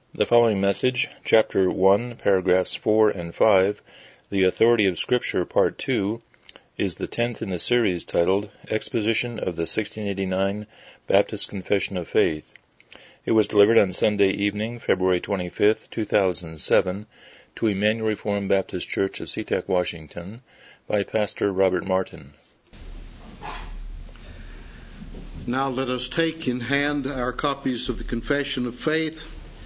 The following message, Chapter 1, Paragraphs 4 and 5, The Authority of Scripture, Part 2, is the 10th in the series titled Exposition of the 1689 Baptist Confession of Faith. It was delivered on Sunday evening, February 25, 2007, to Emmanuel Reformed Baptist Church of SeaTac, Washington, by Pastor Robert Martin. Now let us take in hand our copies of the Confession of Faith,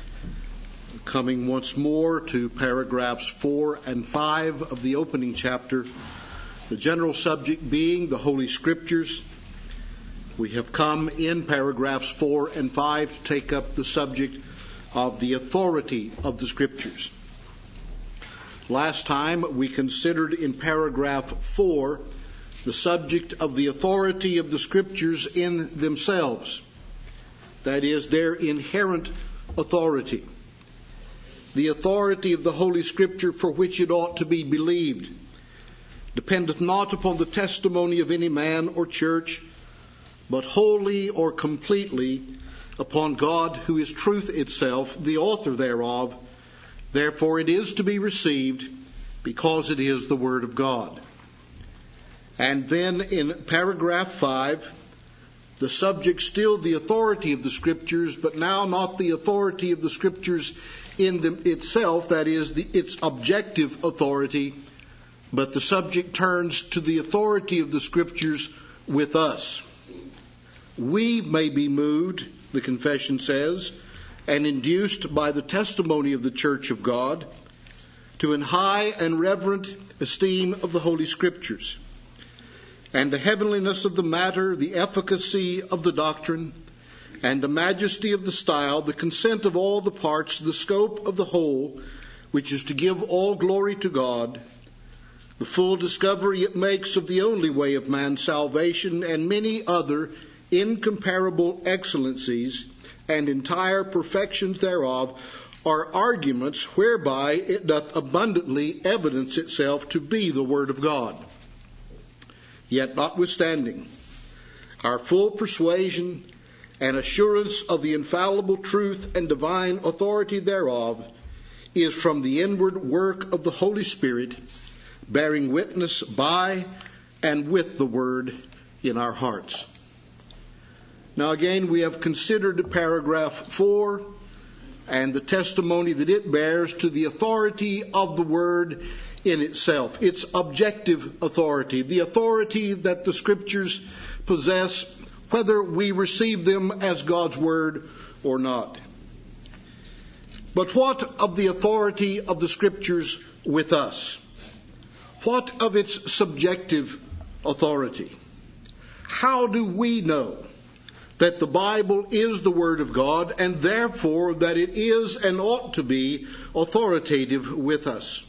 coming once more to paragraphs 4 and 5 of the opening chapter, the general subject being the Holy Scriptures. We have come in paragraphs 4 and 5 to take up the subject of the authority of the Scriptures. Last time we considered in paragraph 4 the subject of the authority of the Scriptures in themselves, that is, their inherent authority. The authority of the Holy Scripture for which it ought to be believed dependeth not upon the testimony of any man or church, but wholly or completely upon God, who is truth itself, the author thereof. Therefore it is to be received because it is the Word of God. And then in paragraph 5, the subject still the authority of the Scriptures, but now not the authority of the Scriptures in itself, that is, its objective authority, but the subject turns to the authority of the Scriptures with us. We may be moved, the confession says, and induced by the testimony of the Church of God to an high and reverent esteem of the Holy Scriptures, and the heavenliness of the matter, the efficacy of the doctrine, and the majesty of the style, the consent of all the parts, the scope of the whole, which is to give all glory to God, the full discovery it makes of the only way of man's salvation, and many other incomparable excellencies and entire perfections thereof, are arguments whereby it doth abundantly evidence itself to be the Word of God. Yet notwithstanding, our full persuasion and assurance of the infallible truth and divine authority thereof is from the inward work of the Holy Spirit, bearing witness by and with the Word in our hearts. Now again, we have considered paragraph 4 and the testimony that it bears to the authority of the Word in itself, its objective authority, the authority that the Scriptures possess, whether we receive them as God's Word or not. But what of the authority of the Scriptures with us? What of its subjective authority? How do we know that the Bible is the Word of God, and therefore that it is and ought to be authoritative with us?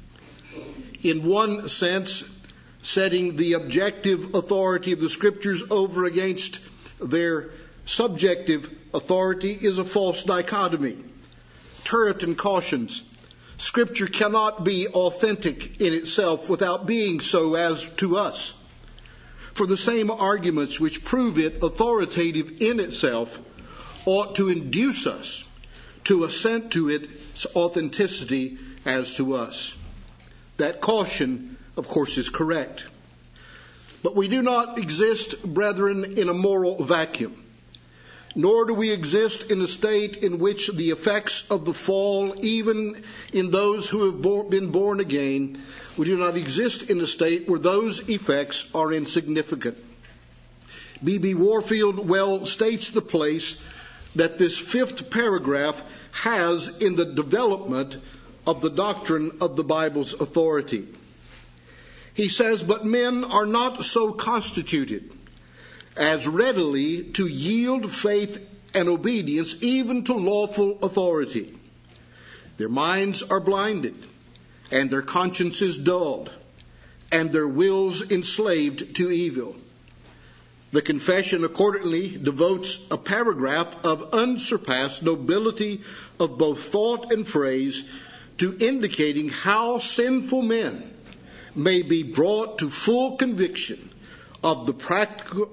In one sense, setting the objective authority of the Scriptures over against their subjective authority is a false dichotomy. Turretin cautions, Scripture cannot be authentic in itself without being so as to us. For the same arguments which prove it authoritative in itself ought to induce us to assent to its authenticity as to us. That caution, of course, is correct. But we do not exist, brethren, in a moral vacuum, nor do we exist in a state in which the effects of the fall, even in those who have been born again, we do not exist in a state where those effects are insignificant. B.B. Warfield well states the place that this 5th paragraph has in the development of the doctrine of the Bible's authority. He says, but men are not so constituted as readily to yield faith and obedience even to lawful authority. Their minds are blinded, and their consciences dulled, and their wills enslaved to evil. The confession accordingly devotes a paragraph of unsurpassed nobility of both thought and phrase to indicating how sinful men may be brought to full conviction of the practical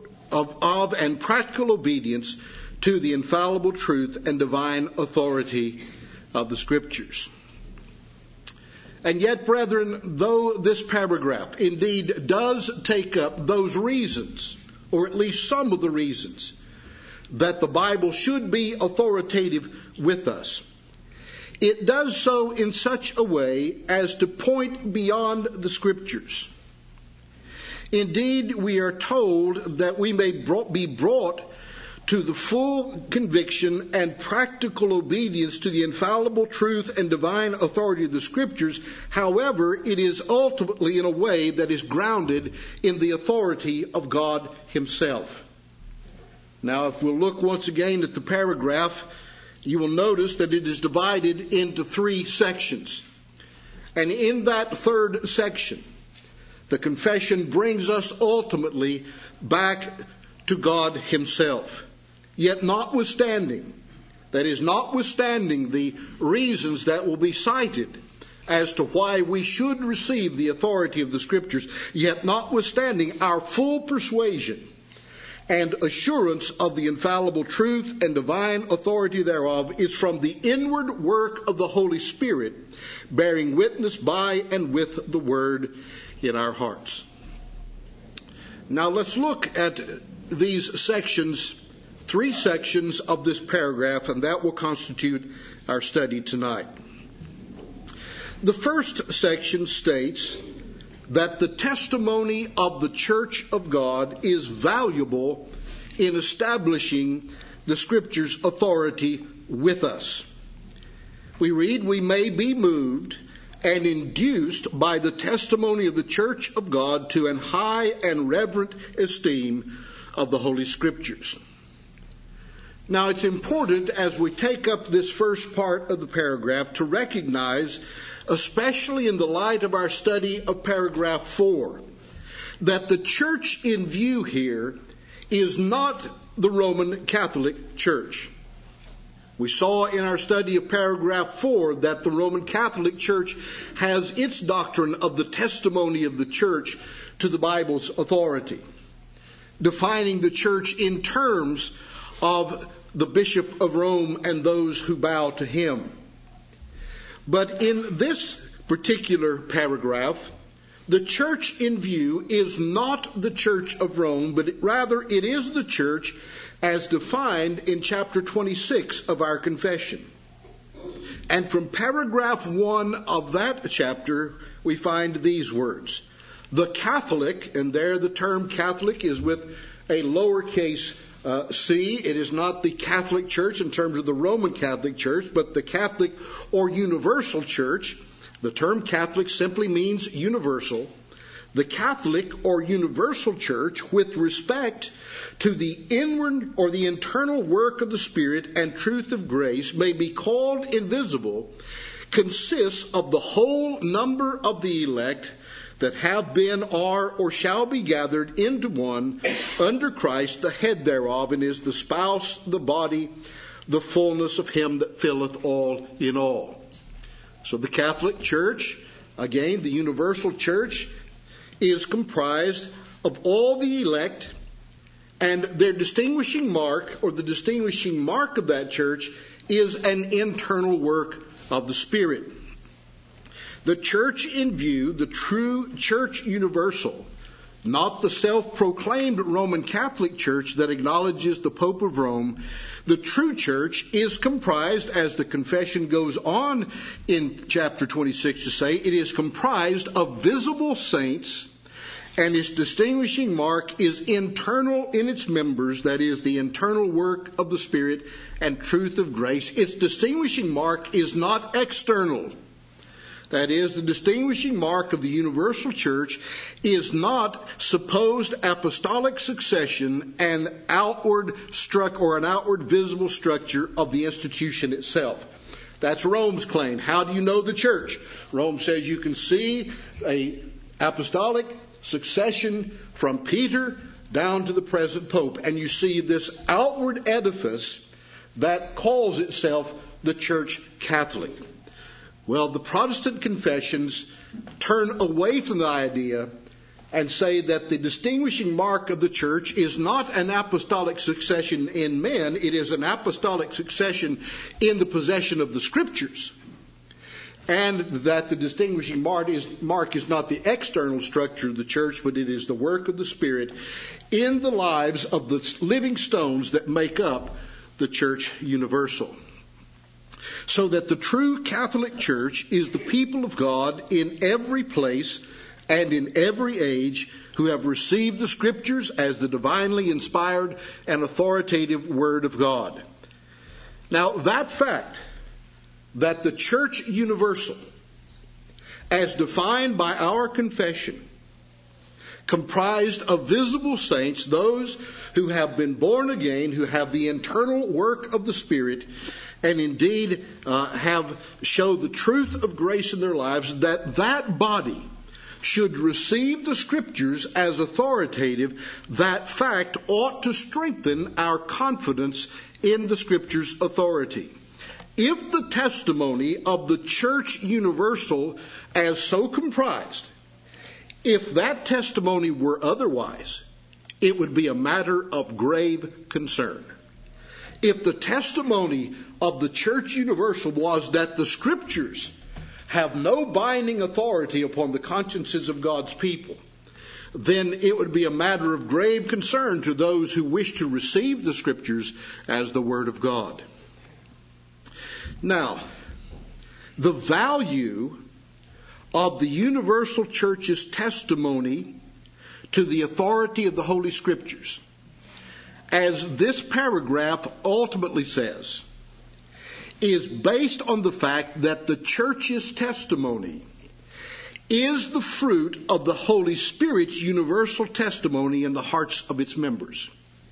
obedience to the infallible truth and divine authority of the Scriptures. And yet, brethren, though this paragraph indeed does take up those reasons, or at least some of the reasons, that the Bible should be authoritative with us, it does so in such a way as to point beyond the Scriptures. Indeed, we are told that we may be brought to the full conviction and practical obedience to the infallible truth and divine authority of the Scriptures. However, it is ultimately in a way that is grounded in the authority of God Himself. Now, if we'll look once again at the paragraph, you will notice that it is divided into 3 sections. And in that third section, the confession brings us ultimately back to God Himself. Yet notwithstanding the reasons that will be cited as to why we should receive the authority of the Scriptures, yet notwithstanding our full persuasion and assurance of the infallible truth and divine authority thereof is from the inward work of the Holy Spirit, bearing witness by and with the Word in our hearts. Now let's look at these sections, 3 sections of this paragraph, and that will constitute our study tonight. The first section states that the testimony of the Church of God is valuable in establishing the Scripture's authority with us. We read, "We may be moved and induced by the testimony of the Church of God to an high and reverent esteem of the Holy Scriptures." Now, it's important as we take up this first part of the paragraph to recognize, especially in the light of our study of paragraph 4, that the church in view here is not the Roman Catholic Church. We saw in our study of paragraph 4 that the Roman Catholic Church has its doctrine of the testimony of the church to the Bible's authority, defining the church in terms of the Bishop of Rome and those who bow to him. But in this particular paragraph, the church in view is not the Church of Rome, but rather it is the church as defined in chapter 26 of our confession. And from paragraph 1 of that chapter, we find these words: "The Catholic," and there the term Catholic is with a lowercase c. It is not the Catholic Church in terms of the Roman Catholic Church, but the Catholic or universal church. The term Catholic simply means universal. The Catholic or universal church, with respect to the inward or the internal work of the Spirit and truth of grace, may be called invisible, consists of the whole number of the elect that have been, are, or shall be gathered into one under Christ, the head thereof, and is the spouse, the body, the fullness of him that filleth all in all." So the Catholic Church, again, the universal church, is comprised of all the elect, and their distinguishing mark, or the distinguishing mark of that church, is an internal work of the Spirit. The church in view, the true church universal, not the self-proclaimed Roman Catholic Church that acknowledges the Pope of Rome, the true church is comprised, as the confession goes on in chapter 26 to say, it is comprised of visible saints, and its distinguishing mark is internal in its members, that is, the internal work of the Spirit and truth of grace. Its distinguishing mark is not external. That is, the distinguishing mark of the universal church is not supposed apostolic succession and an outward visible structure of the institution itself. That's Rome's claim. How do you know the church? Rome says you can see a apostolic succession from Peter down to the present pope, and you see this outward edifice that calls itself the Church Catholic. Well, the Protestant confessions turn away from the idea and say that the distinguishing mark of the church is not an apostolic succession in men, it is an apostolic succession in the possession of the Scriptures. And that the distinguishing mark is not the external structure of the church, but it is the work of the Spirit in the lives of the living stones that make up the church universal. So that the true Catholic Church is the people of God in every place and in every age who have received the Scriptures as the divinely inspired and authoritative Word of God. Now, that fact, that the church universal, as defined by our confession, comprised of visible saints, those who have been born again, who have the internal work of the Spirit, and indeed have showed the truth of grace in their lives, that body should receive the Scriptures as authoritative, that fact ought to strengthen our confidence in the Scriptures' authority. If the testimony of the church universal as so comprised, if that testimony were otherwise, it would be a matter of grave concern. If the testimony of the church universal was that the Scriptures have no binding authority upon the consciences of God's people, then it would be a matter of grave concern to those who wish to receive the Scriptures as the Word of God. Now, the value of the universal church's testimony to the authority of the Holy Scriptures, as this paragraph ultimately says, is based on the fact that the church's testimony is the fruit of the Holy Spirit's universal testimony in the hearts of its members.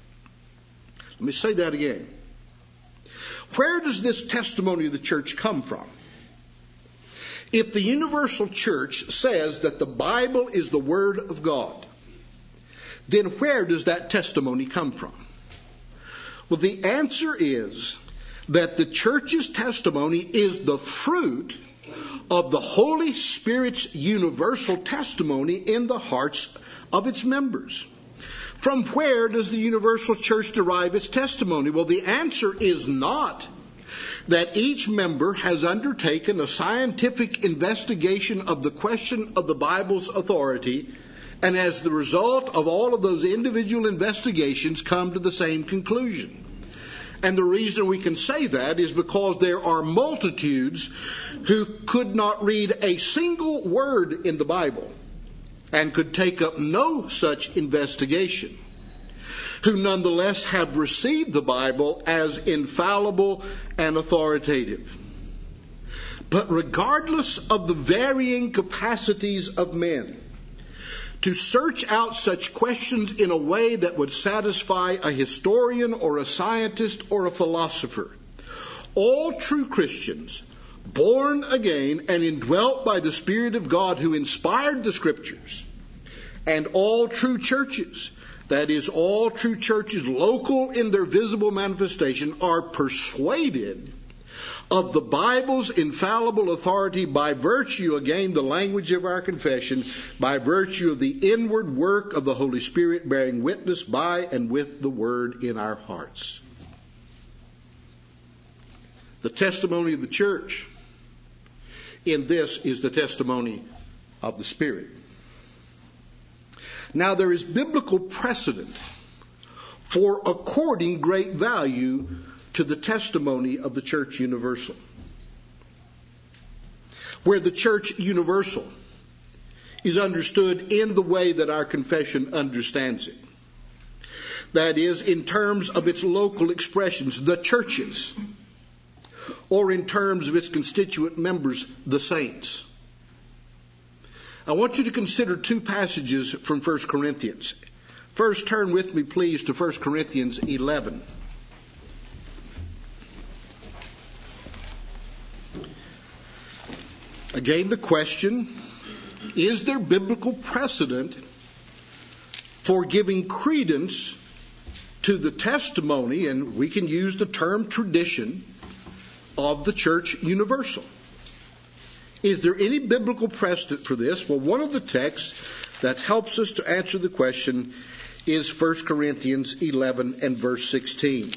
Let me say that again. Where does this testimony of the church come from? If the universal church says that the Bible is the Word of God, then where does that testimony come from? Well, the answer is that the church's testimony is the fruit of the Holy Spirit's universal testimony in the hearts of its members. From where does the universal church derive its testimony? Well, the answer is not that each member has undertaken a scientific investigation of the question of the Bible's authority, and as the result of all of those individual investigations come to the same conclusion. And the reason we can say that is because there are multitudes who could not read a single word in the Bible and could take up no such investigation, who nonetheless have received the Bible as infallible and authoritative. But regardless of the varying capacities of men to search out such questions in a way that would satisfy a historian or a scientist or a philosopher, all true Christians, born again and indwelt by the Spirit of God who inspired the Scriptures, and all true churches, that is, all true churches local in their visible manifestation, are persuaded of the Bible's infallible authority by virtue, again, the language of our confession, by virtue of the inward work of the Holy Spirit bearing witness by and with the Word in our hearts. The testimony of the church in this is the testimony of the Spirit. Now, there is biblical precedent for according great value to the testimony of the church universal. Where the church universal is understood in the way that our confession understands it. That is, in terms of its local expressions, the churches, or in terms of its constituent members, the saints. I want you to consider two passages from 1 Corinthians. First, turn with me, please, to 1 Corinthians 11. Again, the question, is there biblical precedent for giving credence to the testimony, and we can use the term tradition, of the church universal? Is there any biblical precedent for this? Well, one of the texts that helps us to answer the question is 1 Corinthians 11 and verse 16.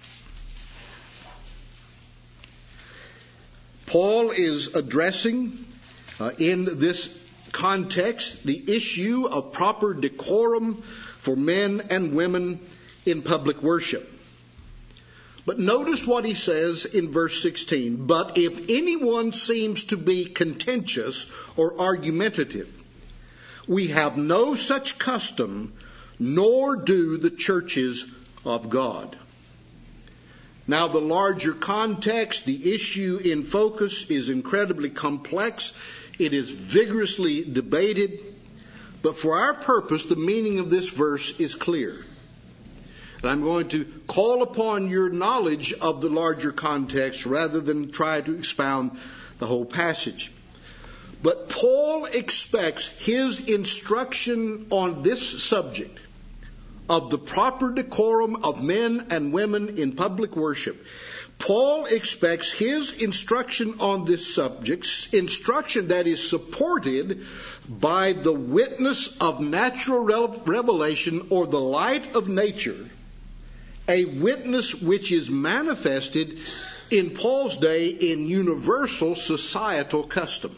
Paul is addressing in this context the issue of proper decorum for men and women in public worship. But notice what he says in verse 16. But if anyone seems to be contentious or argumentative, we have no such custom, nor do the churches of God. Now, the larger context, the issue in focus is incredibly complex. It is vigorously debated. But for our purpose, the meaning of this verse is clear. And I'm going to call upon your knowledge of the larger context rather than try to expound the whole passage. But Paul expects his instruction on this subject of the proper decorum of men and women in public worship. Paul expects his instruction on this subject, instruction that is supported by the witness of natural revelation or the light of nature, a witness which is manifested in Paul's day in universal societal custom.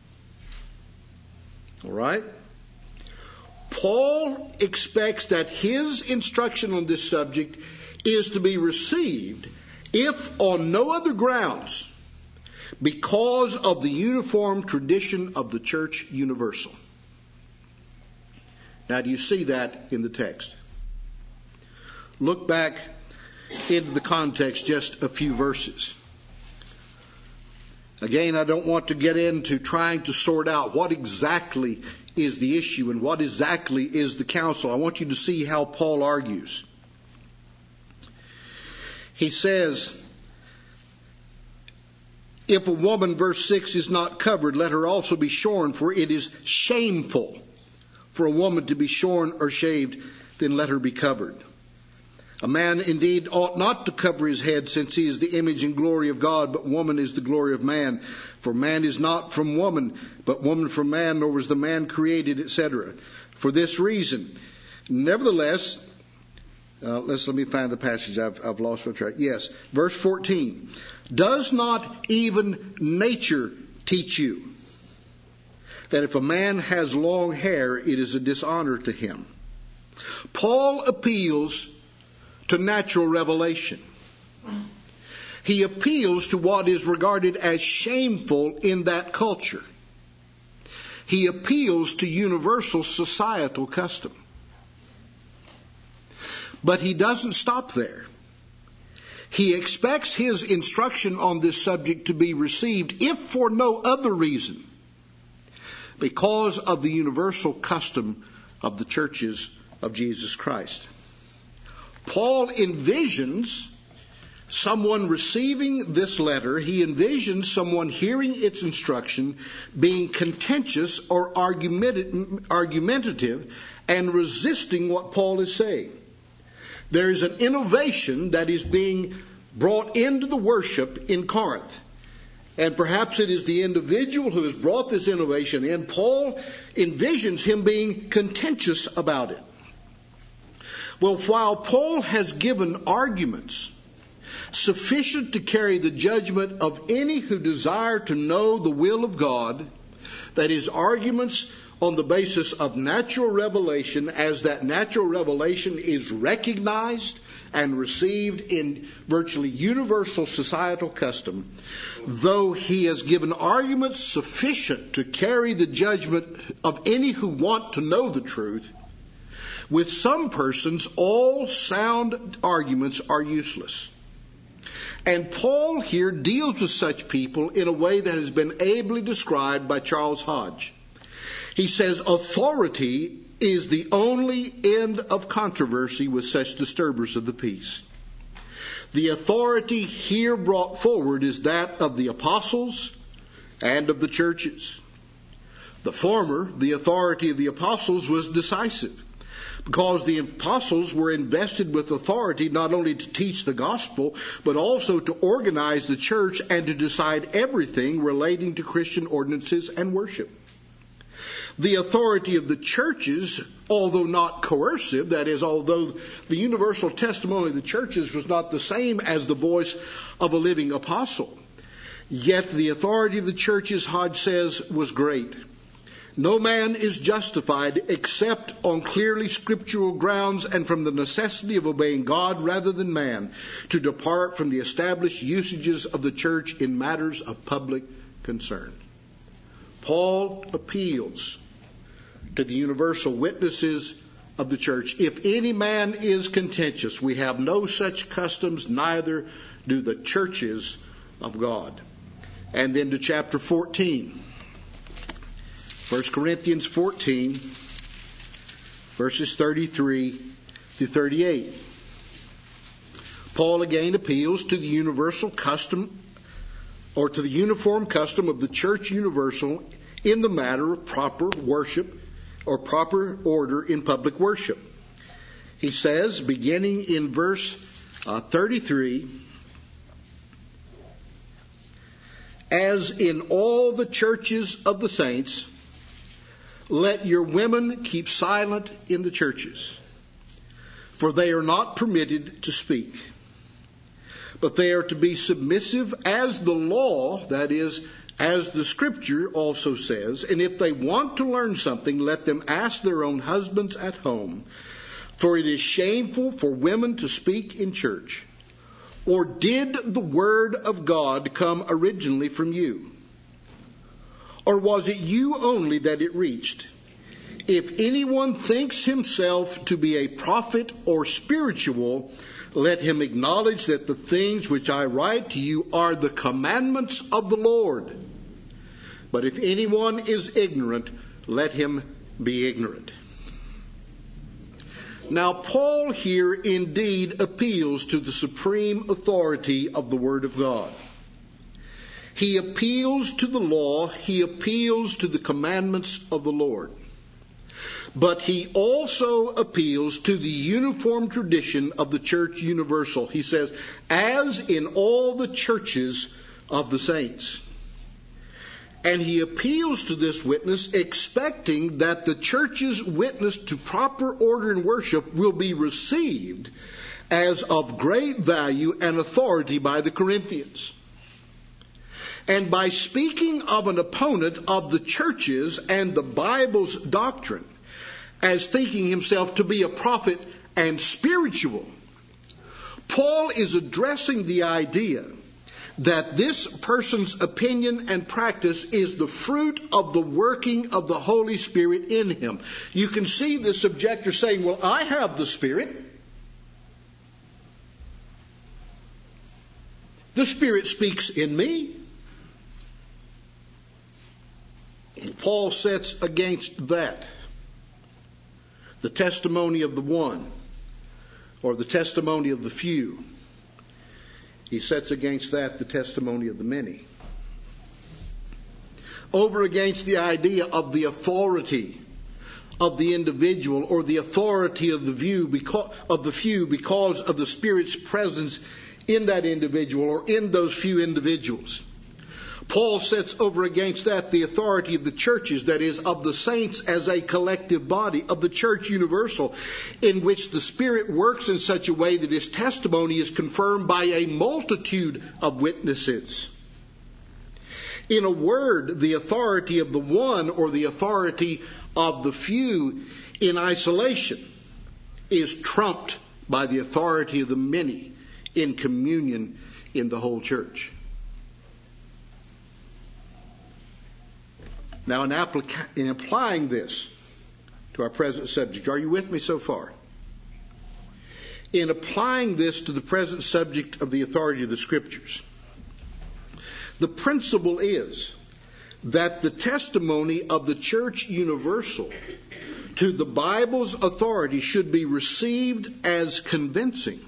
All right? Paul expects that his instruction on this subject is to be received, if on no other grounds, because of the uniform tradition of the church universal. Now, do you see that in the text? Look back into the context just a few verses. Again, I don't want to get into trying to sort out what exactly is the issue and what exactly is the counsel. I want you to see how Paul argues. He says, if a woman, verse 6, is not covered, let her also be shorn, for it is shameful for a woman to be shorn or shaved, then let her be covered. A man indeed ought not to cover his head, since he is the image and glory of God, but woman is the glory of man. For man is not from woman, but woman from man, nor was the man created, etc. For this reason, nevertheless, let me find the passage. I've lost my track. Yes, verse 14. Does not even nature teach you that if a man has long hair, it is a dishonor to him? Paul appeals to natural revelation. He appeals to what is regarded as shameful in that culture. He appeals to universal societal custom. But he doesn't stop there. He expects his instruction on this subject to be received, if for no other reason, because of the universal custom of the churches of Jesus Christ. Paul envisions someone receiving this letter. He envisions someone hearing its instruction being contentious or argumentative and resisting what Paul is saying. There is an innovation that is being brought into the worship in Corinth. And perhaps it is the individual who has brought this innovation in. Paul envisions him being contentious about it. Well, while Paul has given arguments sufficient to carry the judgment of any who desire to know the will of God, that is, arguments on the basis of natural revelation, as that natural revelation is recognized and received in virtually universal societal custom, though he has given arguments sufficient to carry the judgment of any who want to know the truth, with some persons all sound arguments are useless. And Paul here deals with such people in a way that has been ably described by Charles Hodge. He says authority is the only end of controversy with such disturbers of the peace. The authority here brought forward is that of the apostles and of the churches. The former, the authority of the apostles, was decisive, because the apostles were invested with authority not only to teach the gospel, but also to organize the church and to decide everything relating to Christian ordinances and worship. The authority of the churches, although not coercive, that is, although the universal testimony of the churches was not the same as the voice of a living apostle, yet the authority of the churches, Hodge says, was great. No man is justified except on clearly scriptural grounds and from the necessity of obeying God rather than man, to depart from the established usages of the church in matters of public concern. Paul appeals to the universal witnesses of the church. If any man is contentious, we have no such customs, neither do the churches of God. And then to chapter 14. 1 Corinthians 14, verses 33 to 38. Paul again appeals to the universal custom, or to the uniform custom of the church universal in the matter of proper worship or proper order in public worship. He says, beginning in verse 33, as in all the churches of the saints, let your women keep silent in the churches, for they are not permitted to speak. But they are to be submissive as the law, that is, as the Scripture also says. And if they want to learn something, let them ask their own husbands at home. For it is shameful for women to speak in church. Or did the word of God come originally from you? Or was it you only that it reached? If anyone thinks himself to be a prophet or spiritual, let him acknowledge that the things which I write to you are the commandments of the Lord. But if anyone is ignorant, let him be ignorant. Now, Paul here indeed appeals to the supreme authority of the Word of God. He appeals to the law. He appeals to the commandments of the Lord. But he also appeals to the uniform tradition of the church universal. He says, as in all the churches of the saints. And he appeals to this witness, expecting that the church's witness to proper order and worship will be received as of great value and authority by the Corinthians. And by speaking of an opponent of the churches and the Bible's doctrine, as thinking himself to be a prophet and spiritual, Paul is addressing the idea that this person's opinion and practice is the fruit of the working of the Holy Spirit in him. You can see this objector saying, well, I have the Spirit. The Spirit speaks in me. Paul sets against that the testimony of the one, or the testimony of the few. He sets against that the testimony of the many. Over against the idea of the authority of the individual, or the authority of the few because of the Spirit's presence in that individual or in those few individuals. Paul sets over against that the authority of the churches, that is, of the saints as a collective body, of the church universal, in which the Spirit works in such a way that his testimony is confirmed by a multitude of witnesses. In a word, the authority of the one, or the authority of the few in isolation, is trumped by the authority of the many in communion in the whole church. Now, in applying this to our present subject, are you with me so far? In applying this to the present subject of the authority of the Scriptures, the principle is that the testimony of the church universal to the Bible's authority should be received as convincing,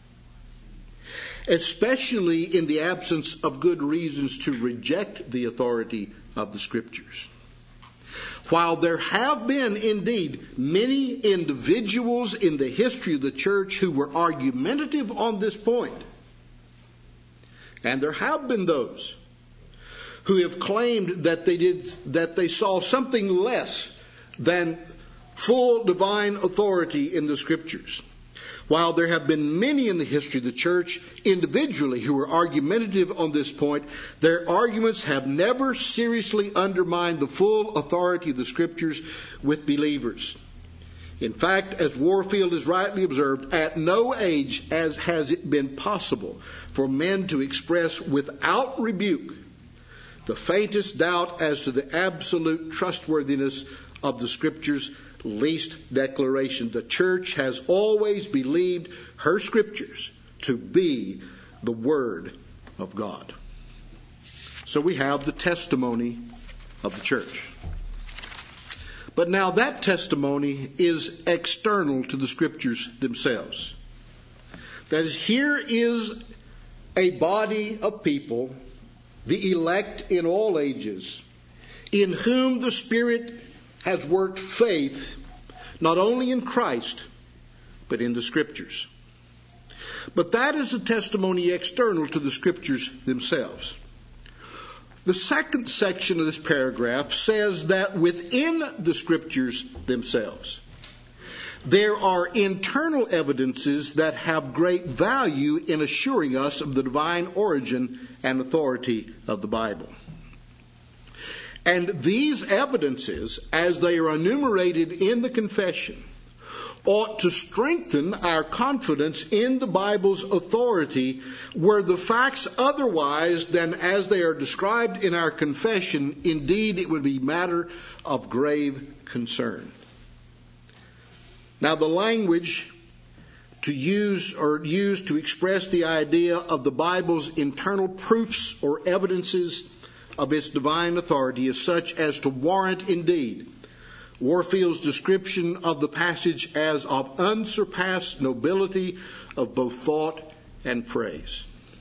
especially in the absence of good reasons to reject the authority of the Scriptures. While there have been indeed many individuals in the history of the church who were argumentative on this point, and there have been those who have claimed that they saw something less than full divine authority in the Scriptures. While there have been many in the history of the church individually who are argumentative on this point, their arguments have never seriously undermined the full authority of the Scriptures with believers. In fact, as Warfield has rightly observed, at no age has it been possible for men to express without rebuke the faintest doubt as to the absolute trustworthiness of the Scriptures' least declaration. The church has always believed her Scriptures to be the Word of God. So we have the testimony of the church. But now that testimony is external to the Scriptures themselves. That is, here is a body of people, the elect in all ages, in whom the Spirit has worked faith, not only in Christ, but in the Scriptures. But that is a testimony external to the Scriptures themselves. The second section of this paragraph says that within the Scriptures themselves, there are internal evidences that have great value in assuring us of the divine origin and authority of the Bible. And these evidences, as they are enumerated in the confession, ought to strengthen our confidence in the Bible's authority were the facts otherwise than as they are described in our confession. Indeed, it would be matter of grave concern. Now, the language used to express the idea of the Bible's internal proofs or evidences of its divine authority is such as to warrant, indeed, Warfield's description of the passage as of unsurpassed nobility of both thought and phrase.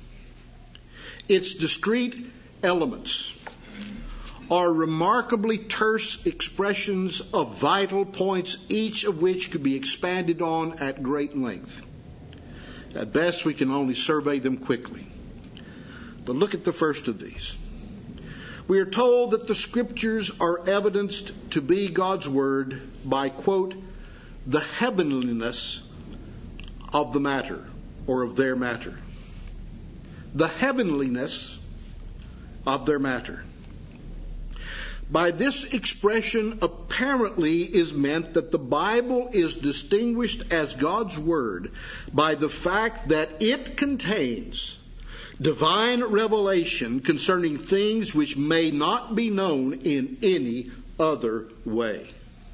Its discrete elements are remarkably terse expressions of vital points, each of which could be expanded on at great length. At best, we can only survey them quickly. But look at the first of these. We are told that the Scriptures are evidenced to be God's Word by, quote, the heavenliness of the matter, or of their matter. The heavenliness of their matter. By this expression, apparently is meant that the Bible is distinguished as God's Word by the fact that it contains divine revelation concerning things which may not be known in any other way.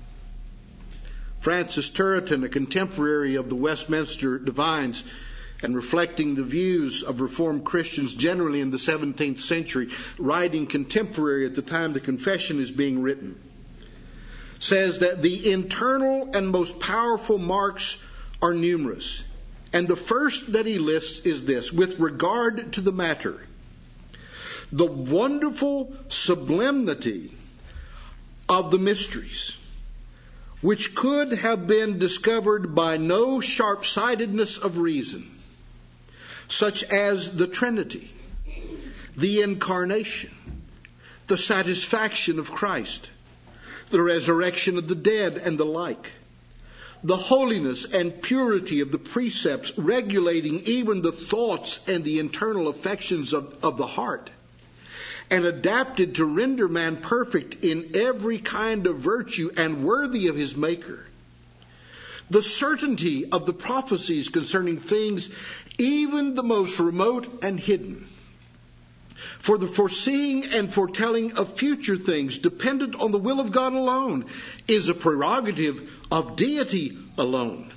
Francis Turretin, a contemporary of the Westminster Divines, and reflecting the views of Reformed Christians generally in the 17th century, writing contemporary at the time the confession is being written, says that the internal and most powerful marks are numerous. And the first that he lists is this: with regard to the matter, the wonderful sublimity of the mysteries, which could have been discovered by no sharp-sightedness of reason, such as the Trinity, the Incarnation, the satisfaction of Christ, the resurrection of the dead, and the like. The holiness and purity of the precepts regulating even the thoughts and the internal affections of the heart, and adapted to render man perfect in every kind of virtue and worthy of his Maker. The certainty of the prophecies concerning things even the most remote and hidden. For the foreseeing and foretelling of future things dependent on the will of God alone is a prerogative of deity alone.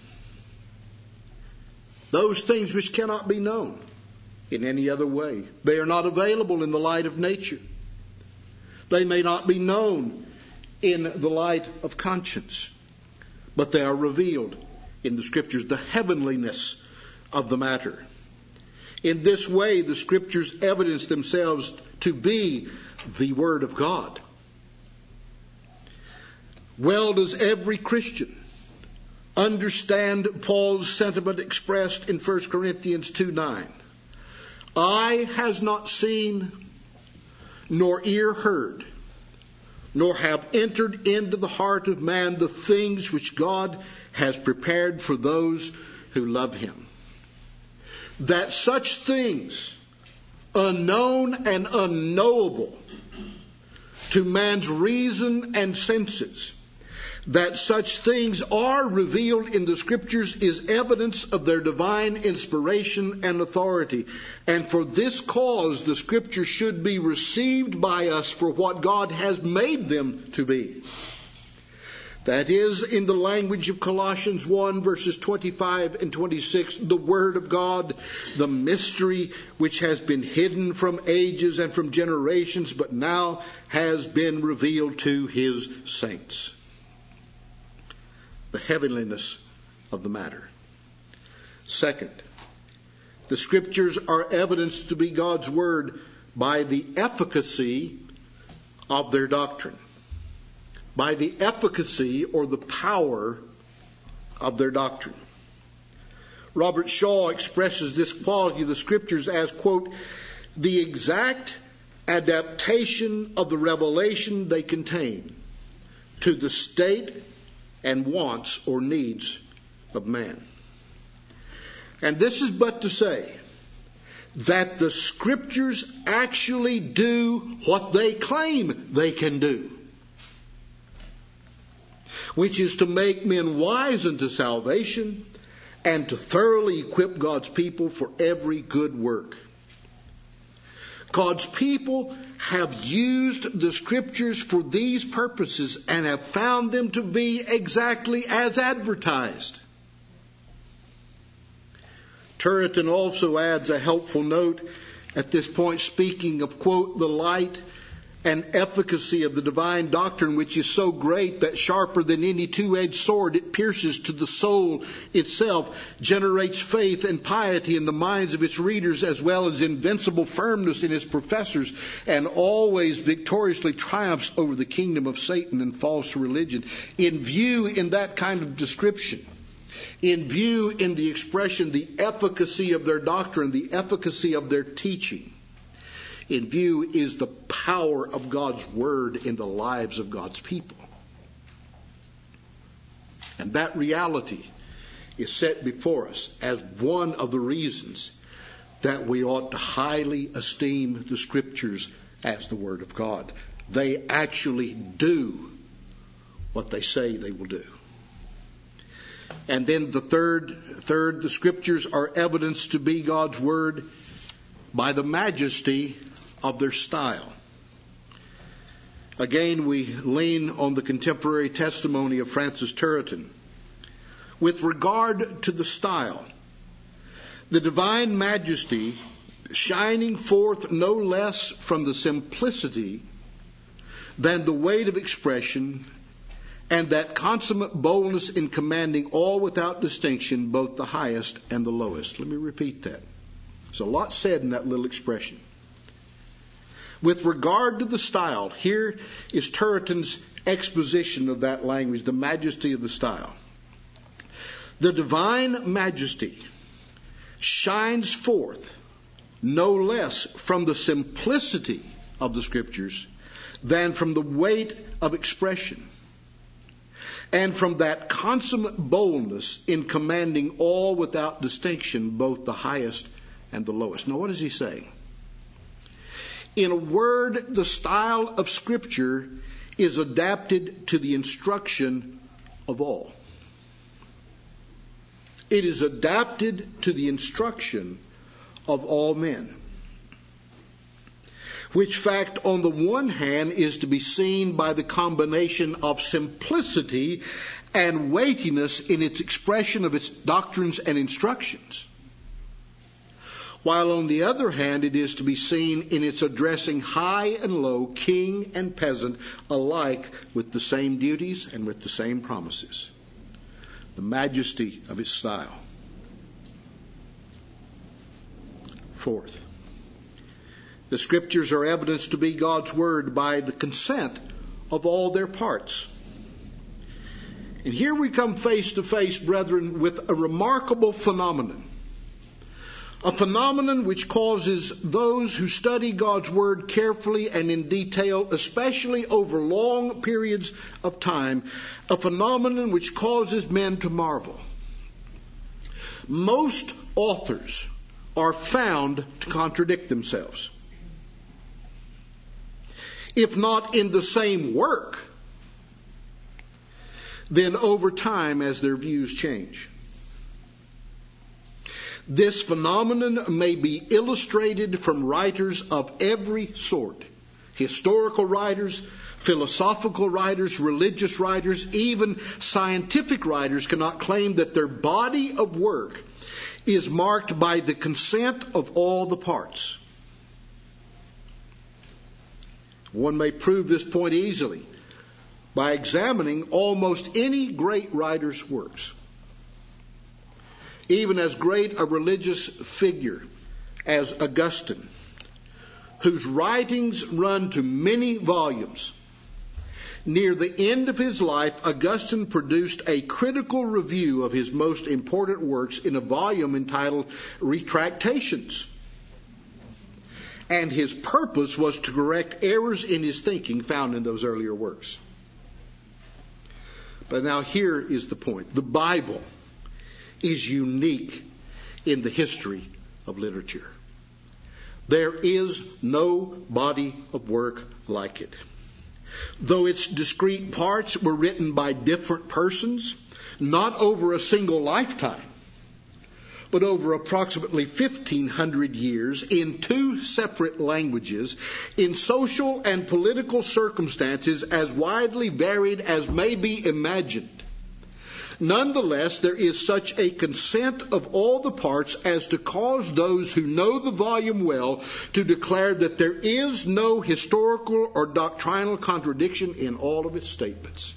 Those things which cannot be known in any other way. They are not available in the light of nature. They may not be known in the light of conscience, but they are revealed in the Scriptures, the heavenliness of the matter. In this way, the Scriptures evidence themselves to be the Word of God. Well does every Christian understand Paul's sentiment expressed in 1 Corinthians 2:9. Eye has not seen, nor ear heard, nor have entered into the heart of man the things which God has prepared for those who love him. That such things, unknown and unknowable to man's reason and senses, that such things are revealed in the Scriptures is evidence of their divine inspiration and authority. And for this cause, the Scriptures should be received by us for what God has made them to be. That is, in the language of Colossians 1, verses 25 and 26, the Word of God, the mystery which has been hidden from ages and from generations, but now has been revealed to His saints. The heavenliness of the matter. Second, the Scriptures are evidence to be God's Word by the efficacy of their doctrine. By the efficacy or the power of their doctrine. Robert Shaw expresses this quality of the Scriptures as, quote, the exact adaptation of the revelation they contain to the state and wants or needs of man. And this is but to say that the Scriptures actually do what they claim they can do, which is to make men wise unto salvation and to thoroughly equip God's people for every good work. God's people have used the Scriptures for these purposes and have found them to be exactly as advertised. Turretin also adds a helpful note at this point, speaking of, quote, the light and efficacy of the divine doctrine, which is so great that sharper than any two-edged sword it pierces to the soul itself, generates faith and piety in the minds of its readers, as well as invincible firmness in its professors, and always victoriously triumphs over the kingdom of Satan and false religion. In view in that kind of description, in view in the expression, the efficacy of their doctrine, the efficacy of their teaching, in view is the power of God's Word in the lives of God's people. And that reality is set before us as one of the reasons that we ought to highly esteem the Scriptures as the Word of God. They actually do what they say they will do. And then the third, the Scriptures are evidence to be God's Word by the majesty of their style. Again, we lean on the contemporary testimony of Francis Turretin. With regard to the style, the divine majesty shining forth no less from the simplicity than the weight of expression, and that consummate boldness in commanding all without distinction, both the highest and the lowest. Let me repeat that. There's a lot said in that little expression. With regard to the style, here is Turretin's exposition of that language, the majesty of the style. The divine majesty shines forth no less from the simplicity of the Scriptures than from the weight of expression, and from that consummate boldness in commanding all without distinction, both the highest and the lowest. Now, what is he saying? In a word, the style of Scripture is adapted to the instruction of all. It is adapted to the instruction of all men. Which fact, on the one hand, is to be seen by the combination of simplicity and weightiness in its expression of its doctrines and instructions, while on the other hand it is to be seen in its addressing high and low, king and peasant alike with the same duties and with the same promises. The majesty of its style. Fourth, the Scriptures are evidence to be God's Word by the consent of all their parts. And here we come face to face, brethren, with a remarkable phenomenon. A phenomenon which causes those who study God's Word carefully and in detail, especially over long periods of time, a phenomenon which causes men to marvel. Most authors are found to contradict themselves. If not in the same work, then over time as their views change. This phenomenon may be illustrated from writers of every sort. Historical writers, philosophical writers, religious writers, even scientific writers cannot claim that their body of work is marked by the consent of all the parts. One may prove this point easily by examining almost any great writer's works. Even as great a religious figure as Augustine, whose writings run to many volumes, near the end of his life, Augustine produced a critical review of his most important works in a volume entitled Retractations. And his purpose was to correct errors in his thinking found in those earlier works. But now here is the point. The Bible is unique in the history of literature. There is no body of work like it. Though its discrete parts were written by different persons, not over a single lifetime, but over approximately 1,500 years in two separate languages, in social and political circumstances as widely varied as may be imagined. Nonetheless, there is such a consent of all the parts as to cause those who know the volume well to declare that there is no historical or doctrinal contradiction in all of its statements.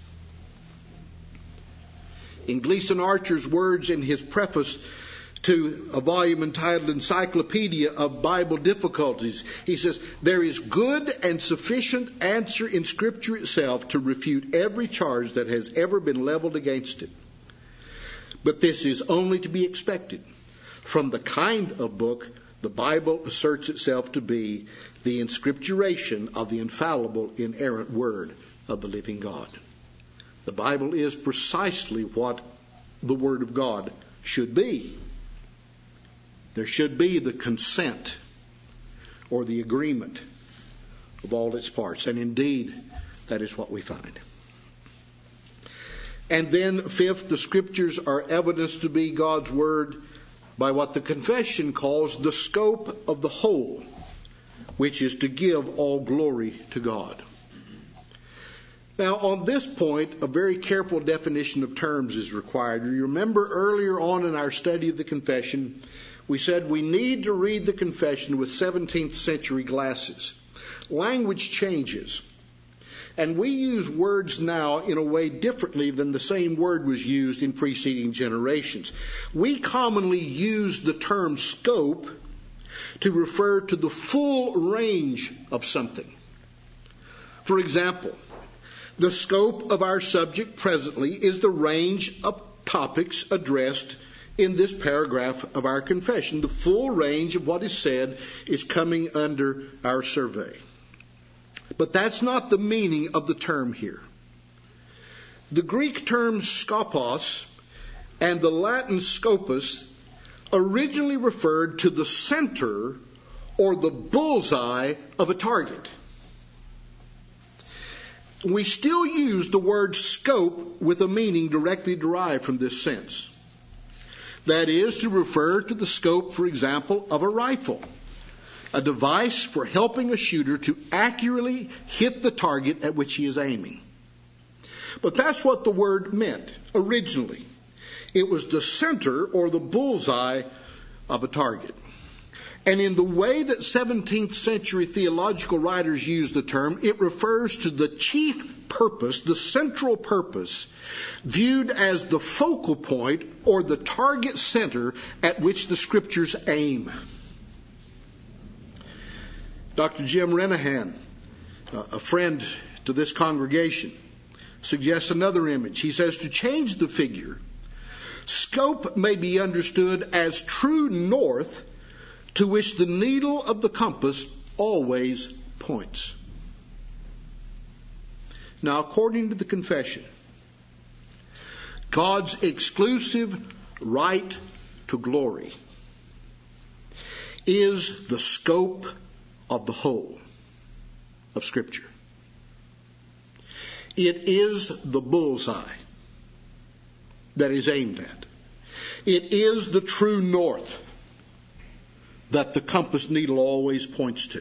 In Gleason Archer's words in his preface to a volume entitled Encyclopedia of Bible Difficulties, he says, "There is good and sufficient answer in Scripture itself to refute every charge that has ever been leveled against it. But this is only to be expected from the kind of book the Bible asserts itself to be, the inscripturation of the infallible, inerrant Word of the living God." The Bible is precisely what the Word of God should be. There should be the consent or the agreement of all its parts. And indeed, that is what we find. And then, fifth, the Scriptures are evidence to be God's Word by what the confession calls the scope of the whole, which is to give all glory to God. Now, on this point, a very careful definition of terms is required. You remember earlier on in our study of the confession, we said we need to read the confession with 17th century glasses. Language changes. And we use words now in a way differently than the same word was used in preceding generations. We commonly use the term scope to refer to the full range of something. For example, the scope of our subject presently is the range of topics addressed in this paragraph of our confession. The full range of what is said is coming under our survey. But that's not the meaning of the term here. The Greek term skopos and the Latin scopus originally referred to the center or the bullseye of a target. We still use the word scope with a meaning directly derived from this sense. That is to refer to the scope, for example, of a rifle, a device for helping a shooter to accurately hit the target at which he is aiming. But that's what the word meant originally. It was the center or the bullseye of a target. And in the way that 17th century theological writers use the term, it refers to the chief purpose, the central purpose, viewed as the focal point or the target center at which the Scriptures aim. Dr. Jim Renahan, a friend to this congregation, suggests another image. He says, to change the figure, scope may be understood as true north to which the needle of the compass always points. Now, according to the confession, God's exclusive right to glory is the scope of the whole of Scripture. It is the bullseye that is aimed at. It is the true north that the compass needle always points to.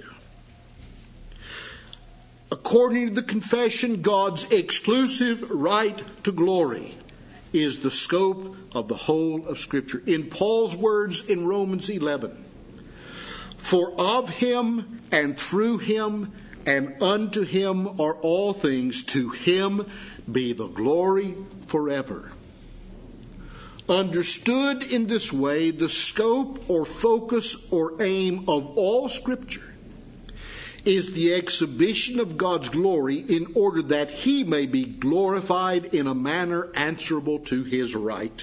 According to the confession, God's exclusive right to glory is the scope of the whole of Scripture. In Paul's words in Romans 11, for of him and through him and unto him are all things, to him be the glory forever. Understood in this way, the scope or focus or aim of all Scripture is the exhibition of God's glory in order that he may be glorified in a manner answerable to his right.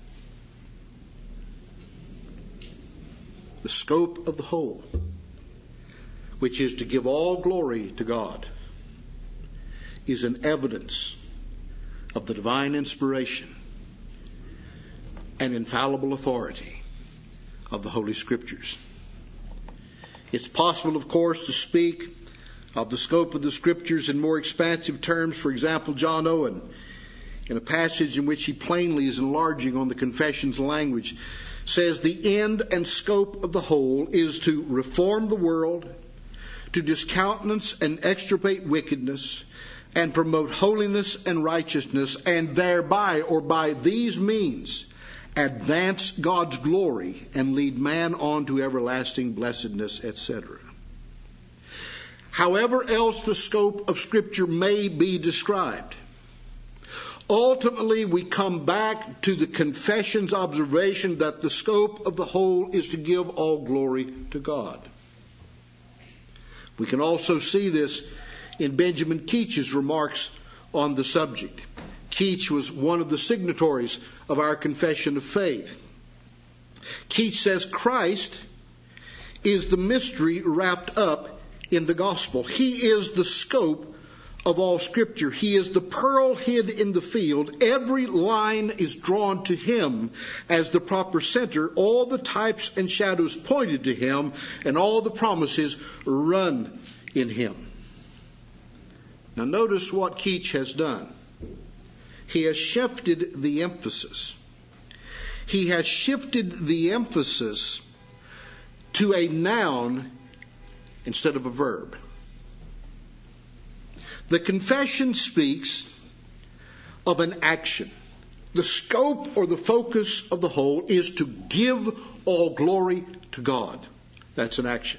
The scope of the whole, which is to give all glory to God, is an evidence of the divine inspiration and infallible authority of the Holy Scriptures. It's possible, of course, to speak of the scope of the Scriptures in more expansive terms. For example, John Owen, in a passage in which he plainly is enlarging on the confession's language, says the end and scope of the whole is to reform the world, to discountenance and extirpate wickedness, and promote holiness and righteousness, and thereby, or by these means, advance God's glory and lead man on to everlasting blessedness, etc. However else the scope of Scripture may be described, ultimately we come back to the confession's observation that the scope of the whole is to give all glory to God. We can also see this in Benjamin Keach's remarks on the subject. Keach was one of the signatories of our confession of faith. Keach says Christ is the mystery wrapped up in the gospel. He is the scope of all Scripture. He is the pearl hid in the field. Every line is drawn to him as the proper center. All the types and shadows pointed to him, and all the promises run in him. Now notice what Keach has done. He has shifted the emphasis. He has shifted the emphasis to a noun instead of a verb. The confession speaks of an action. The scope or the focus of the whole is to give all glory to God. That's an action.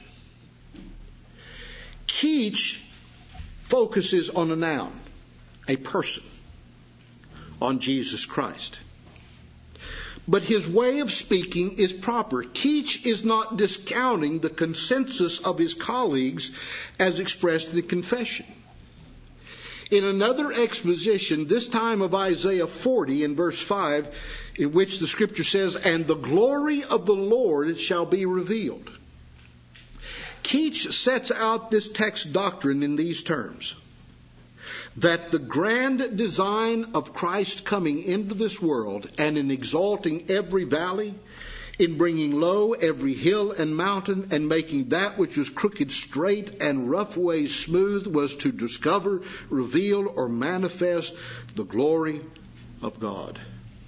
Keach focuses on a noun, a person, on Jesus Christ. But his way of speaking is proper. Keach is not discounting the consensus of his colleagues as expressed in the confession. In another exposition, this time of Isaiah 40 in verse 5, in which the Scripture says, "And the glory of the Lord shall be revealed." Keach sets out this text doctrine in these terms: that the grand design of Christ coming into this world and in exalting every valley, in bringing low every hill and mountain, and making that which was crooked straight and rough ways smooth, was to discover, reveal, or manifest the glory of God.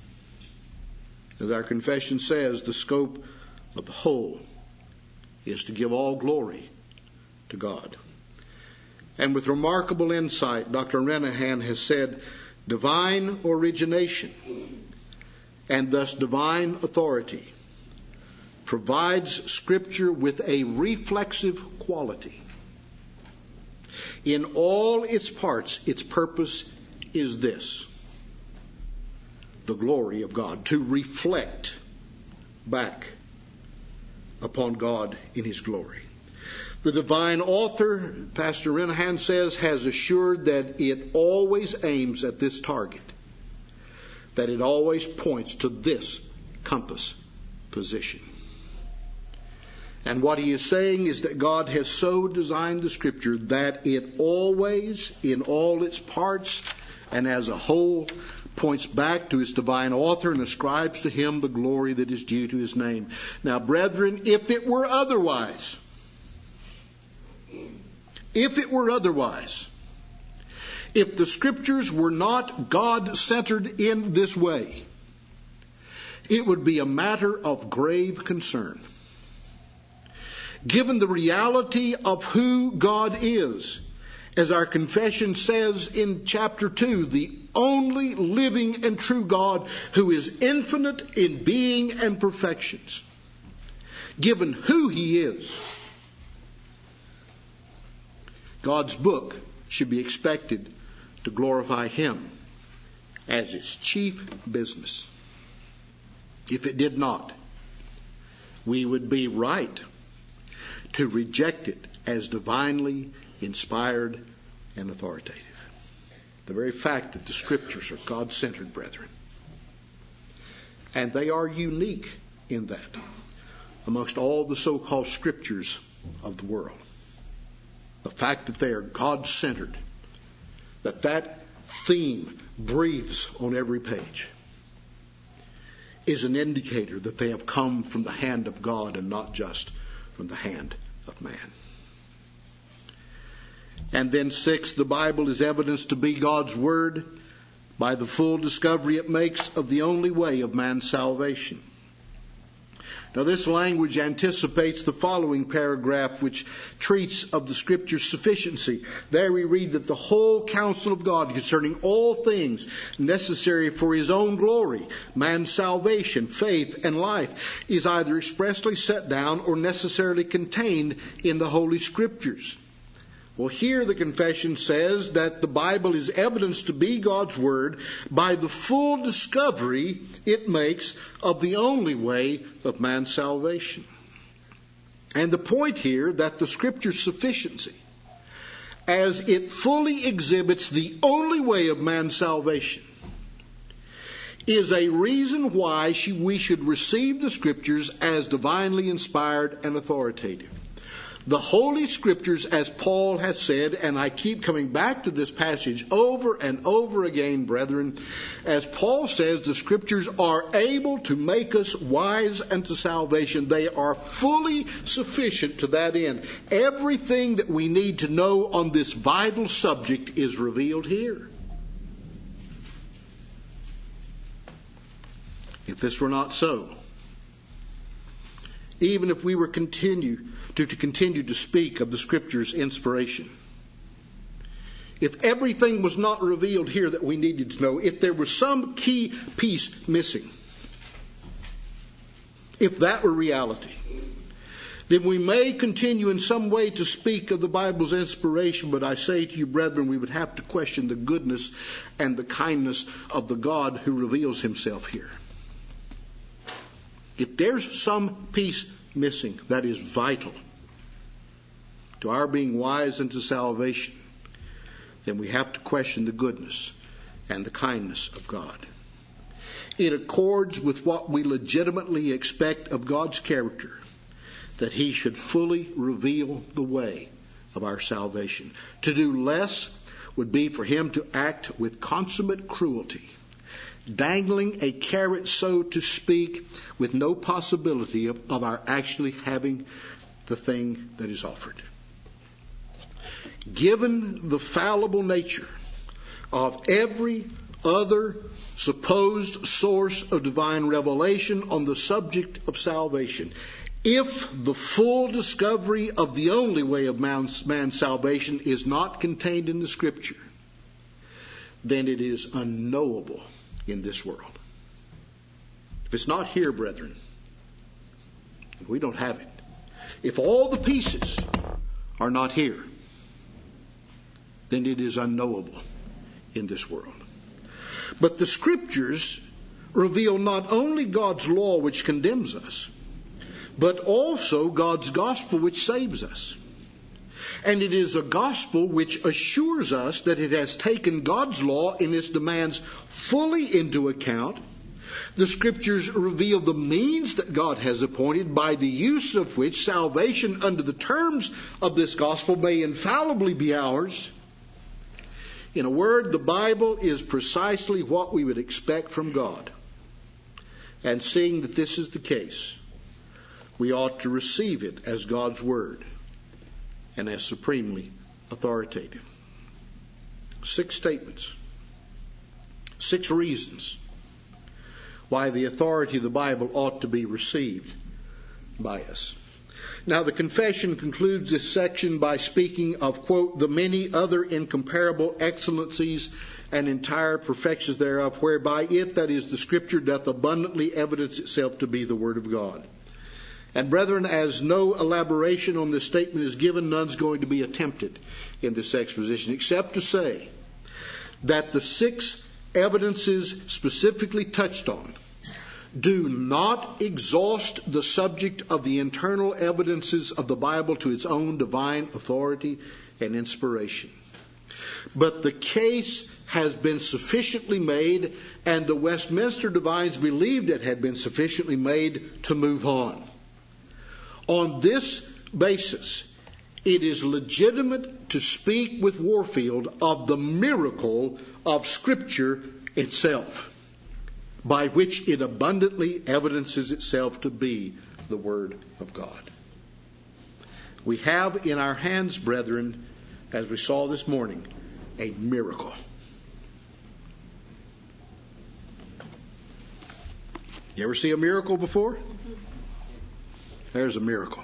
As our confession says, the scope of the whole is to give all glory to God. And with remarkable insight, Dr. Renahan has said, divine origination, and thus divine authority, provides Scripture with a reflexive quality. In all its parts, its purpose is this: the glory of God, to reflect back upon God in His glory. The divine author, Pastor Renahan says, has assured that it always aims at this target, that it always points to this compass position. And what he is saying is that God has so designed the Scripture that it always, in all its parts and as a whole, points back to its divine author and ascribes to him the glory that is due to his name. Now, brethren, if it were otherwise, if the Scriptures were not God-centered in this way, it would be a matter of grave concern. Given the reality of who God is, as our confession says in chapter 2, the only living and true God who is infinite in being and perfections. Given who he is, God's book should be expected to glorify him as its chief business. If it did not, we would be right to reject it as divinely inspired and authoritative. The very fact that the Scriptures are God-centered, brethren. And they are unique in that amongst all the so-called Scriptures of the world. The fact that they are God-centered, that theme breathes on every page, is an indicator that they have come from the hand of God and not just from the hand of man. And then 6, the Bible is evidence to be God's Word by the full discovery it makes of the only way of man's salvation. Now, this language anticipates the following paragraph, which treats of the Scripture's sufficiency. There we read that the whole counsel of God concerning all things necessary for his own glory, man's salvation, faith, and life, is either expressly set down or necessarily contained in the Holy Scriptures. Well, here the confession says that the Bible is evidence to be God's Word by the full discovery it makes of the only way of man's salvation. And the point here that the Scripture's sufficiency, as it fully exhibits the only way of man's salvation, is a reason why we should receive the Scriptures as divinely inspired and authoritative. The Holy Scriptures, as Paul has said, and I keep coming back to this passage over and over again, brethren, as Paul says, the Scriptures are able to make us wise unto salvation. They are fully sufficient to that end. Everything that we need to know on this vital subject is revealed here. If this were not so, even if we were to continue to speak of the Scripture's inspiration, if everything was not revealed here that we needed to know, if there was some key piece missing, if that were reality, then we may continue in some way to speak of the Bible's inspiration, but I say to you, brethren, we would have to question the goodness and the kindness of the God who reveals himself here. If there's some piece missing that is vital to our being wise unto salvation, then we have to question the goodness and the kindness of God. It accords with what we legitimately expect of God's character, that he should fully reveal the way of our salvation. To do less would be for him to act with consummate cruelty, dangling a carrot, so to speak, with no possibility of our actually having the thing that is offered. Given the fallible nature of every other supposed source of divine revelation on the subject of salvation, if the full discovery of the only way of man's salvation is not contained in the Scripture, then it is unknowable in this world. If it's not here, brethren, we don't have it. If all the pieces are not here, then it is unknowable in this world. But the Scriptures reveal not only God's law, which condemns us, but also God's gospel, which saves us. And it is a gospel which assures us that it has taken God's law in its demands fully into account, The Scriptures reveal the means that God has appointed by the use of which salvation under the terms of this gospel may infallibly be ours. In a word, the Bible is precisely what we would expect from God. And seeing that this is the case, we ought to receive it as God's Word and as supremely authoritative. 6 statements, 6 reasons why the authority of the Bible ought to be received by us. Now, the confession concludes this section by speaking of, quote, the many other incomparable excellencies and entire perfections thereof, whereby it, that is the Scripture, doth abundantly evidence itself to be the Word of God. And brethren, as no elaboration on this statement is given, none's going to be attempted in this exposition, except to say that the 6 evidences specifically touched on do not exhaust the subject of the internal evidences of the Bible to its own divine authority and inspiration. But the case has been sufficiently made, and the Westminster divines believed it had been sufficiently made to move on. On this basis, it is legitimate to speak with Warfield of the miracle of Scripture itself, by which it abundantly evidences itself to be the Word of God. We have in our hands, brethren, as we saw this morning, a miracle. You ever see a miracle before? There's a miracle.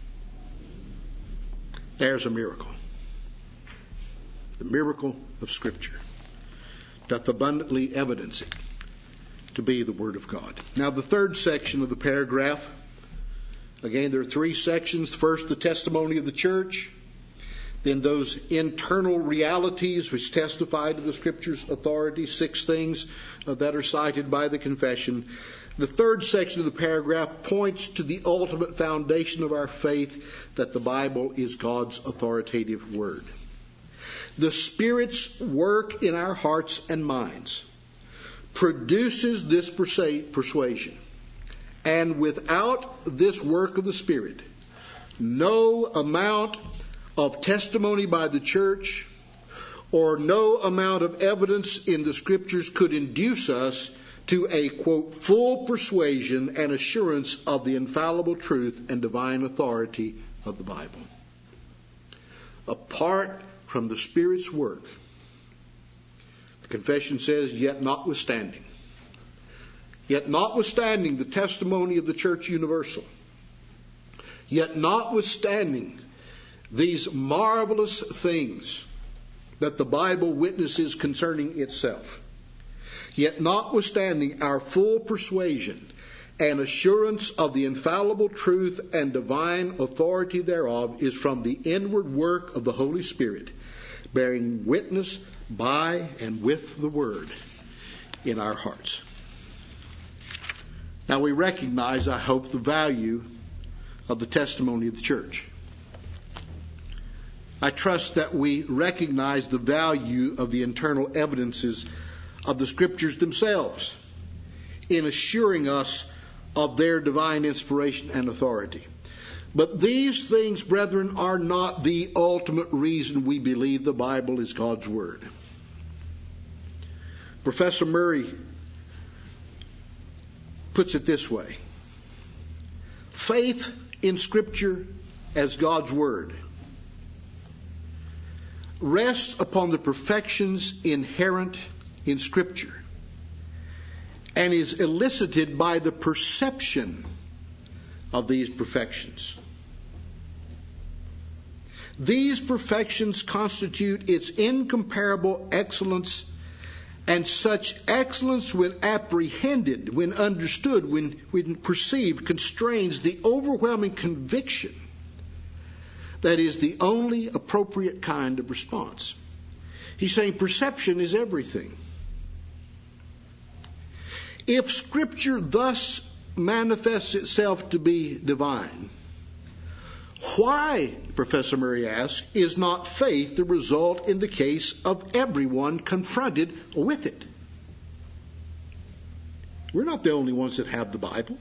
There's a miracle. The miracle of Scripture doth abundantly evidence it to be the Word of God. Now, the third section of the paragraph, again, there are 3 sections. First, the testimony of the church. Then those internal realities which testify to the Scripture's authority, 6 things that are cited by the confession. The third section of the paragraph points to the ultimate foundation of our faith, that the Bible is God's authoritative Word. The Spirit's work in our hearts and minds produces this persuasion. And without this work of the Spirit, no amount of testimony by the church or no amount of evidence in the Scriptures could induce us to a, quote, full persuasion and assurance of the infallible truth and divine authority of the Bible. Apart from the Spirit's work, the confession says, yet notwithstanding the testimony of the Church Universal, yet notwithstanding these marvelous things that the Bible witnesses concerning itself, yet notwithstanding our full persuasion and assurance of the infallible truth and divine authority thereof is from the inward work of the Holy Spirit, bearing witness by and with the Word in our hearts. Now, we recognize, I hope, the value of the testimony of the church. I trust that we recognize the value of the internal evidences of the Scriptures themselves in assuring us of their divine inspiration and authority. But these things, brethren, are not the ultimate reason we believe the Bible is God's Word. Professor Murray puts it this way: faith in Scripture as God's Word rests upon the perfections inherent in Scripture and is elicited by the perception of these perfections. These perfections constitute its incomparable excellence, and such excellence, when apprehended, when understood, when perceived, constrains the overwhelming conviction that is the only appropriate kind of response. He's saying perception is everything. If Scripture thus manifests itself to be divine, why, Professor Murray asks, is not faith the result in the case of everyone confronted with it? We're not the only ones that have the Bible.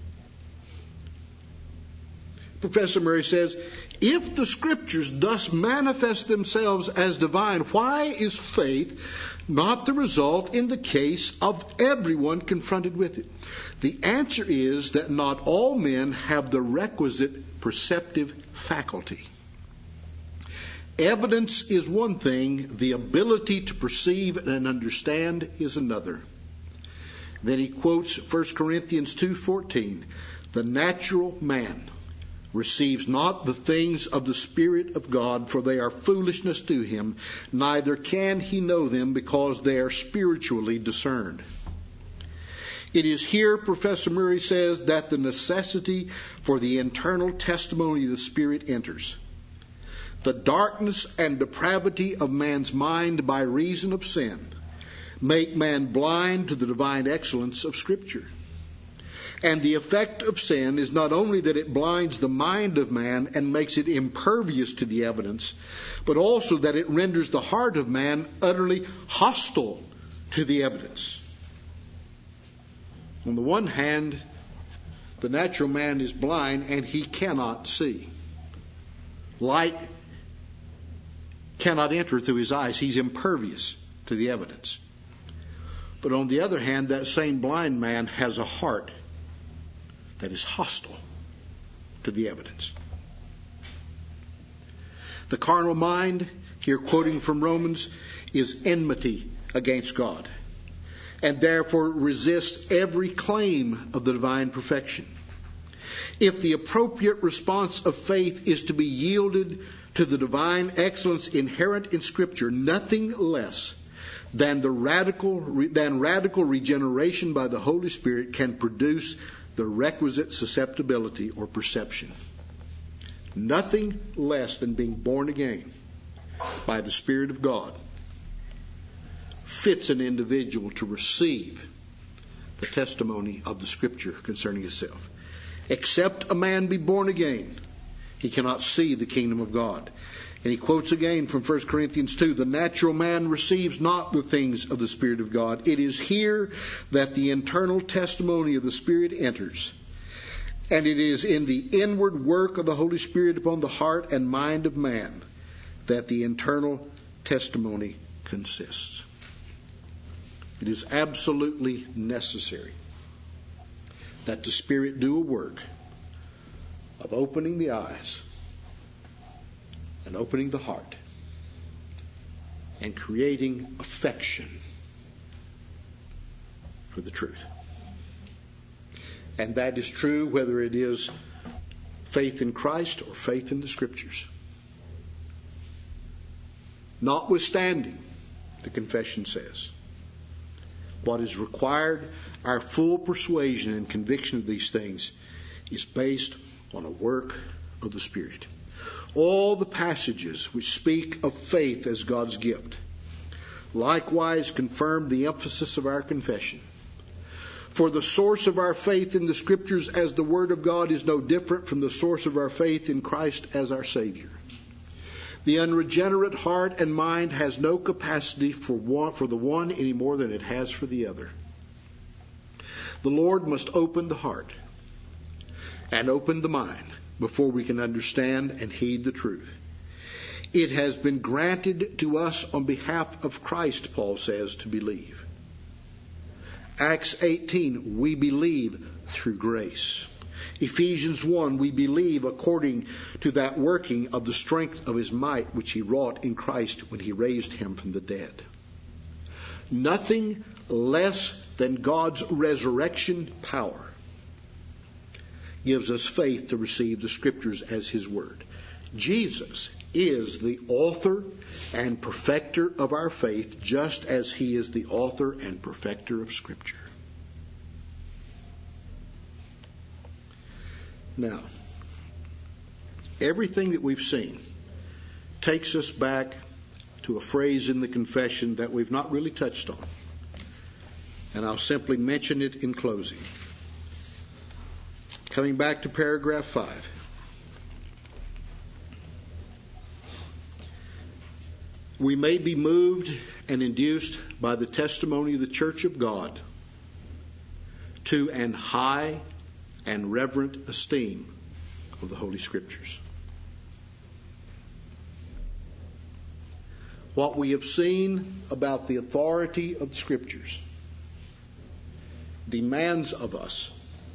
Professor Murray says, if the Scriptures thus manifest themselves as divine, why is faith not the result in the case of everyone confronted with it? The answer is that not all men have the requisite perceptive faculty. Evidence is one thing, the ability to perceive and understand is another. Then he quotes 1 Corinthians 2:14, the natural man receives not the things of the Spirit of God, for they are foolishness to him, neither can he know them because they are spiritually discerned. It is here, Professor Murray says, that the necessity for the internal testimony of the Spirit enters. The darkness and depravity of man's mind by reason of sin make man blind to the divine excellence of Scripture. And the effect of sin is not only that it blinds the mind of man and makes it impervious to the evidence, but also that it renders the heart of man utterly hostile to the evidence. On the one hand, the natural man is blind and he cannot see. Light cannot enter through his eyes. He's impervious to the evidence. But on the other hand, that same blind man has a heart that is hostile to the evidence. The carnal mind, here quoting from Romans, is enmity against God, and therefore resists every claim of the divine perfection. If the appropriate response of faith is to be yielded to the divine excellence inherent in Scripture, nothing less than radical regeneration by the Holy Spirit can produce the requisite susceptibility or perception. Nothing less than being born again by the Spirit of God fits an individual to receive the testimony of the Scripture concerning himself. Except a man be born again, he cannot see the kingdom of God. And he quotes again from 1 Corinthians 2, the natural man receives not the things of the Spirit of God. It is here that the internal testimony of the Spirit enters. And it is in the inward work of the Holy Spirit upon the heart and mind of man that the internal testimony consists. It is absolutely necessary that the Spirit do a work of opening the eyes and opening the heart and creating affection for the truth. And that is true whether it is faith in Christ or faith in the Scriptures. Notwithstanding, the confession says, what is required, our full persuasion and conviction of these things, is based on a work of the Spirit. All the passages which speak of faith as God's gift likewise confirm the emphasis of our confession. For the source of our faith in the Scriptures as the Word of God is no different from the source of our faith in Christ as our Savior. The unregenerate heart and mind has no capacity for the one any more than it has for the other. The Lord must open the heart and open the mind before we can understand and heed the truth. It has been granted to us on behalf of Christ, Paul says, to believe. Acts 18, we believe through grace. Ephesians 1, we believe according to that working of the strength of His might which He wrought in Christ when He raised Him from the dead. Nothing less than God's resurrection power gives us faith to receive the Scriptures as His Word. Jesus is the author and perfecter of our faith, just as He is the author and perfecter of Scripture. Now, everything that we've seen takes us back to a phrase in the confession that we've not really touched on. And I'll simply mention it in closing. Coming back to paragraph 5. We may be moved and induced by the testimony of the Church of God to an high and reverent esteem of the Holy Scriptures. What we have seen about the authority of the Scriptures demands of us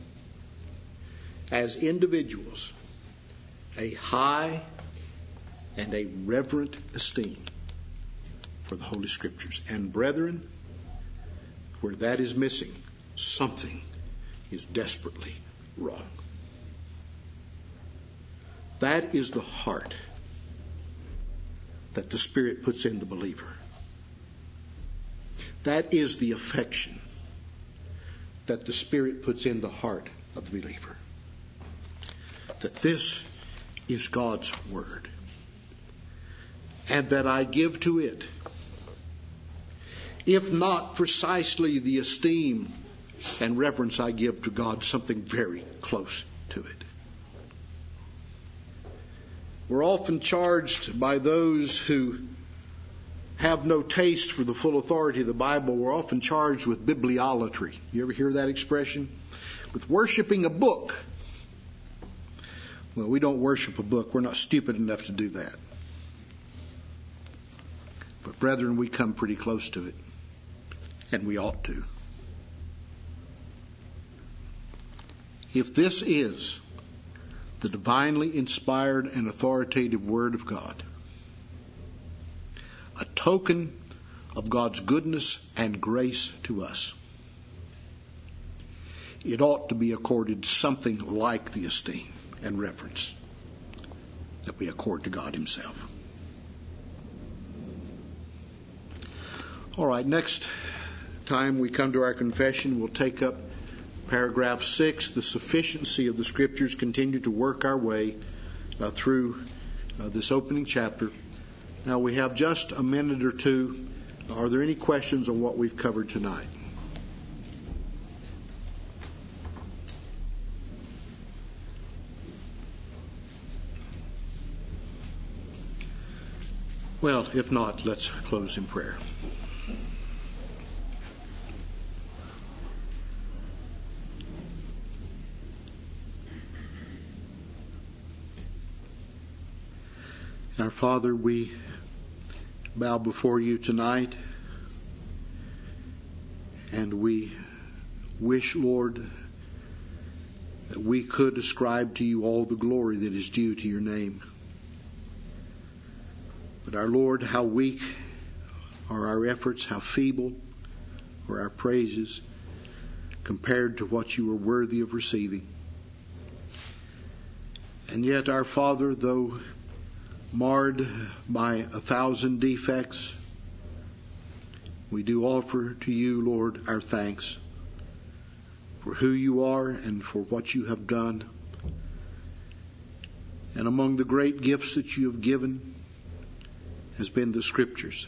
as individuals a high and a reverent esteem for the Holy Scriptures. And brethren, where that is missing, something is desperately wrong. That is the heart that the Spirit puts in the believer. That is the affection that the Spirit puts in the heart of the believer. That this is God's Word, and that I give to it, if not precisely the esteem and reverence I give to God, something very close to it. We're often charged by those who have no taste for the full authority of the Bible. We're often charged with bibliolatry. You ever hear that expression? With worshiping a book. Well, we don't worship a book. We're not stupid enough to do that. But brethren, we come pretty close to it. And we ought to. If this is the divinely inspired and authoritative Word of God, a token of God's goodness and grace to us, it ought to be accorded something like the esteem and reverence that we accord to God Himself. All right, next time we come to our confession, we'll take up paragraph 6, the sufficiency of the Scriptures, continue to work our way through this opening chapter. Now we have just a minute or two. Are there any questions on what we've covered tonight? Well, if not, let's close in prayer. Our Father, we bow before you tonight, and we wish, Lord, that we could ascribe to you all the glory that is due to your name. But our Lord, how weak are our efforts, how feeble are our praises compared to what you are worthy of receiving. And yet, our Father, though marred by 1,000 defects, we do offer to you, Lord, our thanks for who you are and for what you have done. And among the great gifts that you have given has been the Scriptures,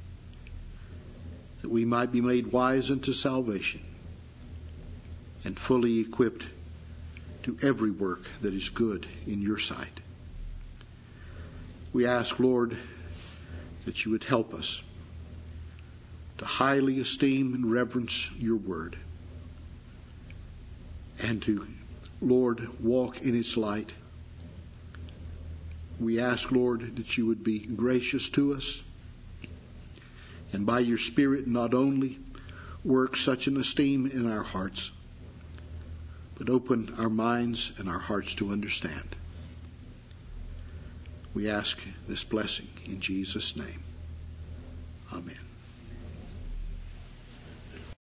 that we might be made wise unto salvation and fully equipped to every work that is good in your sight. We ask, Lord, that you would help us to highly esteem and reverence your word, and to, Lord, walk in its light. We ask, Lord, that you would be gracious to us, and by your Spirit not only work such an esteem in our hearts, but open our minds and our hearts to understand. We ask this blessing in Jesus' name. Amen.